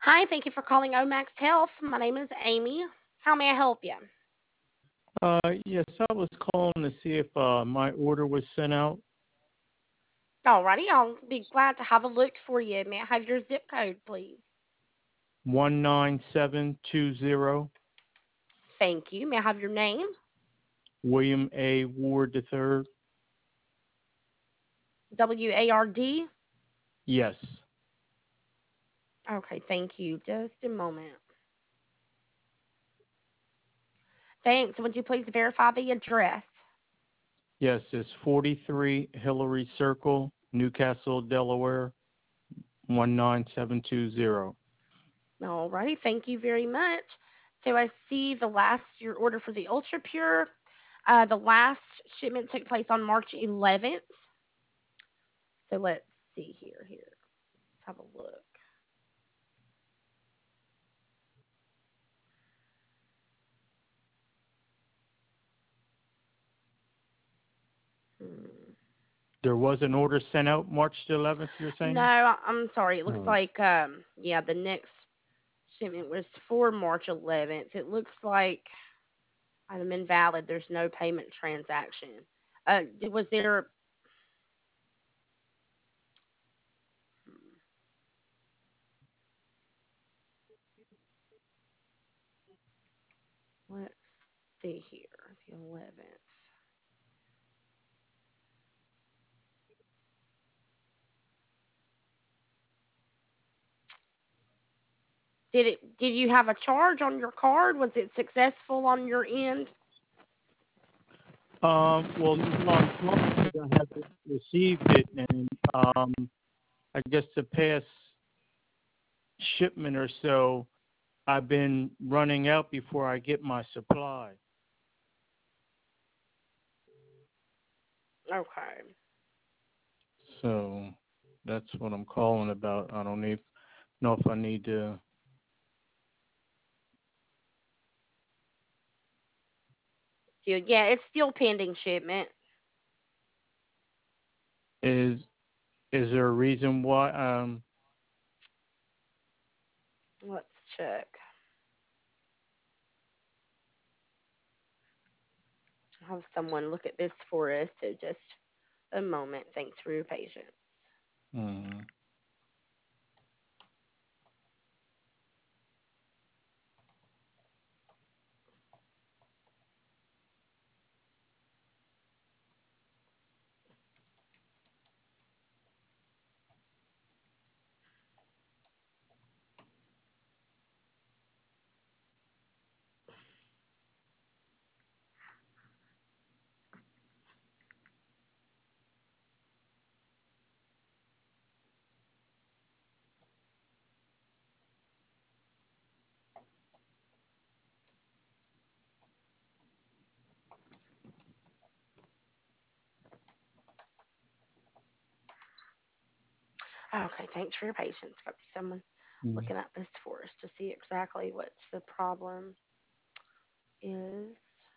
Hi, thank you for calling Omax Health. My name is Amy. How may I help you? Yes, I was calling to see if my order was sent out. Alrighty, I'll be glad to have a look for you. May I have your zip code, please? 19720, Thank you. May I have your name? William A. Ward III. WARD. Yes. Okay, thank you. Just a moment. Thanks. Would you please verify the address? Yes, it's 43 Hillary Circle, Newcastle, Delaware, 19720. Alrighty, thank you very much. So I see your order for the Ultra Pure. The last shipment took place on March 11th. So let's see here. Let's have a look. Hmm. There was an order sent out March the 11th, you're No, saying? I'm sorry. It looks Oh. like yeah, the next shipment was for March 11th. It looks like I'm invalid. There's no payment transaction. Was there? Let's see here. The 11th. Did you have a charge on your card? Was it successful on your end? Well, no, I'm calling because I haven't received it, and I guess the past shipment or so, I've been running out before I get my supply. Okay. So that's what I'm calling about. I don't know if I need to. So yeah, it's still pending shipment. Is is there a reason why? Let's check. I'll have someone look at this for us. So just a moment. Thanks for your patience. hmm. Okay, thanks for your patience. Got someone Mm. looking at this for us to see exactly what the problem is.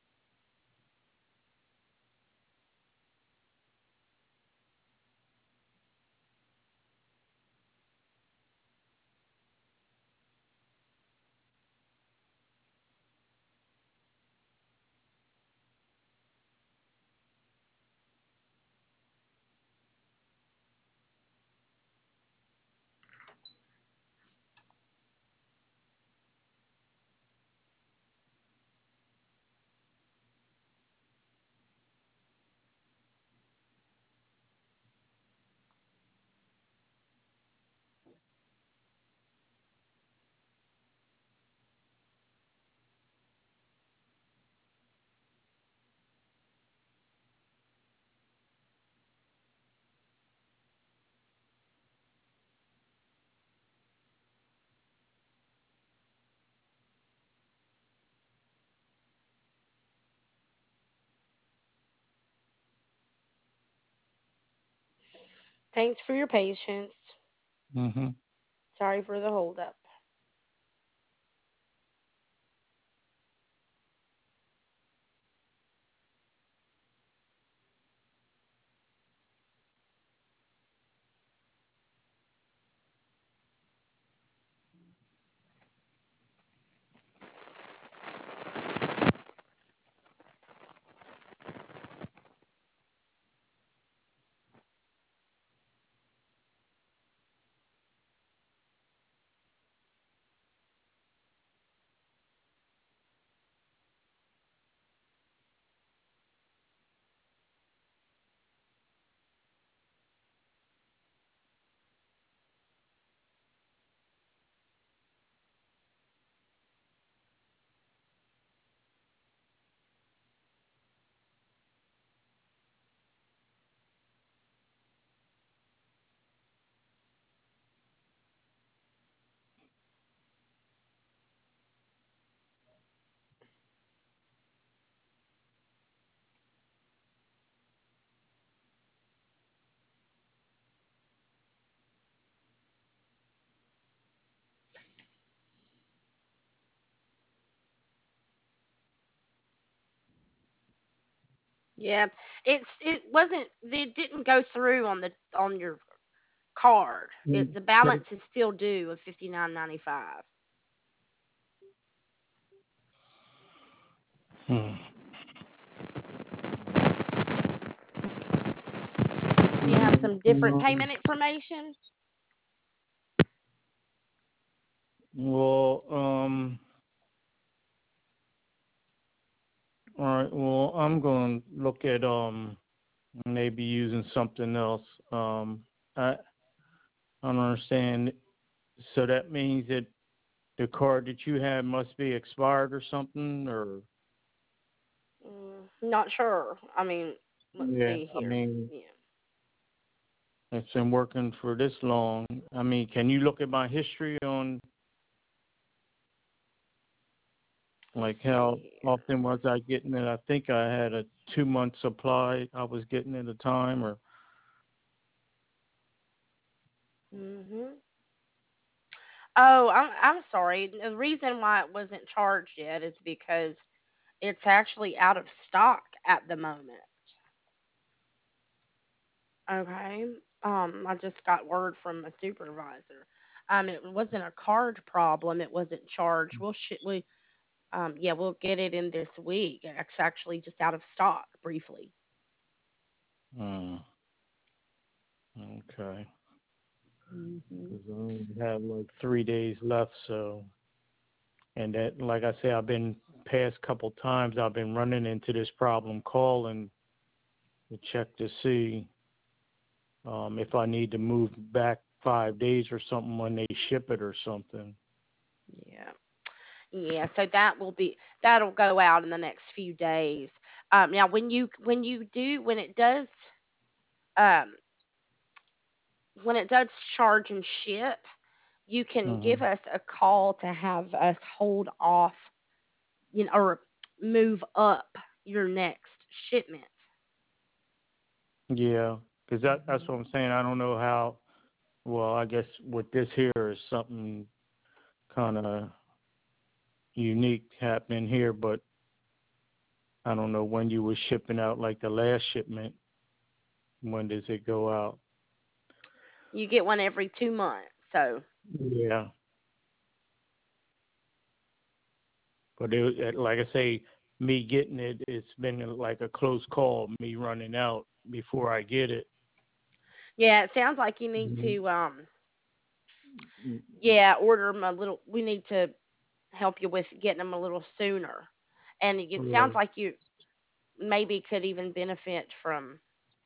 Thanks for your patience. Mm-hmm. Sorry for the holdup. Yeah, it didn't go through on your card. The Okay. balance is still due of 59.95. Hmm. Do you have some different Um, payment information? well, all right. Well, I'm going to look at maybe using something else. I don't understand. So that means that the card that you have must be expired or something, or Not sure. I mean, let's yeah. see I here. mean, Yeah. it's been working for this long. I mean, can you look at my history on Let's like how see here. often was I getting it? I think I had a 2 month supply I was getting at a time, or Mhm. Oh, I'm sorry. The reason why it wasn't charged yet is because it's actually out of stock at the moment. Okay. I just got word from a supervisor. It wasn't a card problem. It wasn't charged. Yeah, we'll get it in this week. It's actually just out of stock briefly. hmm, okay. Mhm. Because I only have like 3 days left, so and that, like I say, I've been past couple times I've been running into this problem calling to check to see if I need to move back 5 days or something when they ship it or something. Yeah. Yeah, so that'll go out in the next few days. Now when it does um when it does charge and ship, you can Hmm. give us a call to have us hold off, or move up your next shipment. Yeah, because that's what Mhm. I'm saying. I don't know how. Well, I guess with this here is something kind of unique happening here, but I don't know when you were shipping out like the last shipment. When does it go out? You get one every 2 months. So Yeah, but like I say, me getting it, it's been like a close call. Me running out before I get it. yeah, it sounds like you need Mhm. to yeah, order them a little. We need to help you with getting them a little sooner. And it sounds Right. like you maybe could even benefit from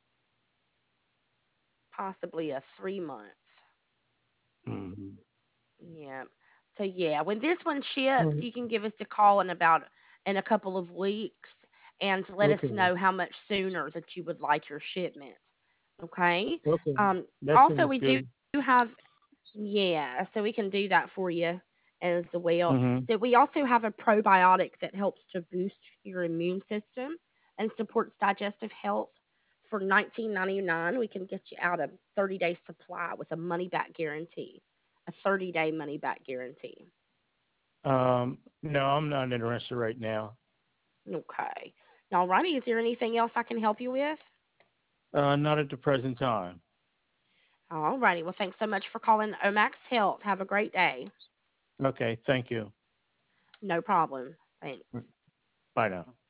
possibly a 3 month. Mhm. Yeah. So yeah, when this one ships, Right. you can give us a call in a couple of weeks and let us Okay. know how much sooner that you would like your shipment. Okay. Okay. That Also sounds we do good. have yeah, so we can do that for you as well. Mhm. So we also have a probiotic that helps to boost your immune system and supports digestive health. For 19.99, we can get you out a 30-day supply with a money back guarantee. A 30-day money back guarantee. No, I'm not interested right now. Okay. Alrighty, is there anything else I can help you with? Not at the present time. Alrighty, well thanks so much for calling Omax Health. Have a great day. Okay. Thank you. No problem. Thanks. Bye now.